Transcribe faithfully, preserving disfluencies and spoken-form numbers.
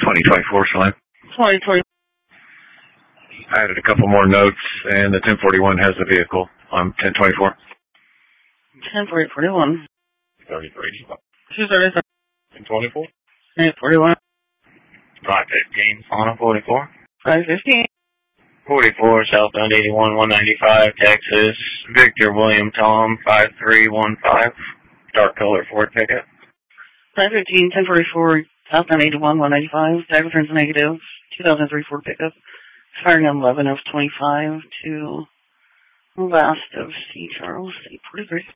twenty twenty-four, Salam. twenty twenty. I added a couple more notes, and the ten forty-one has the vehicle on ten twenty-four. ten forty-one. thirty-three. two thirty-three. ten twenty-four. ten forty-one. five fifteen, on forty-four. five fifteen. forty-four, southbound eighty-one, one ninety-five, Texas. Victor William Tom, five three one five. Dark color Ford pickup. five fifteen, ten forty-four, southbound eighty-one, one ninety-five. Tag returns negative. two thousand three Ford pickup. Firing on eleven of twenty-five to west of C. Charles, eight forty-three.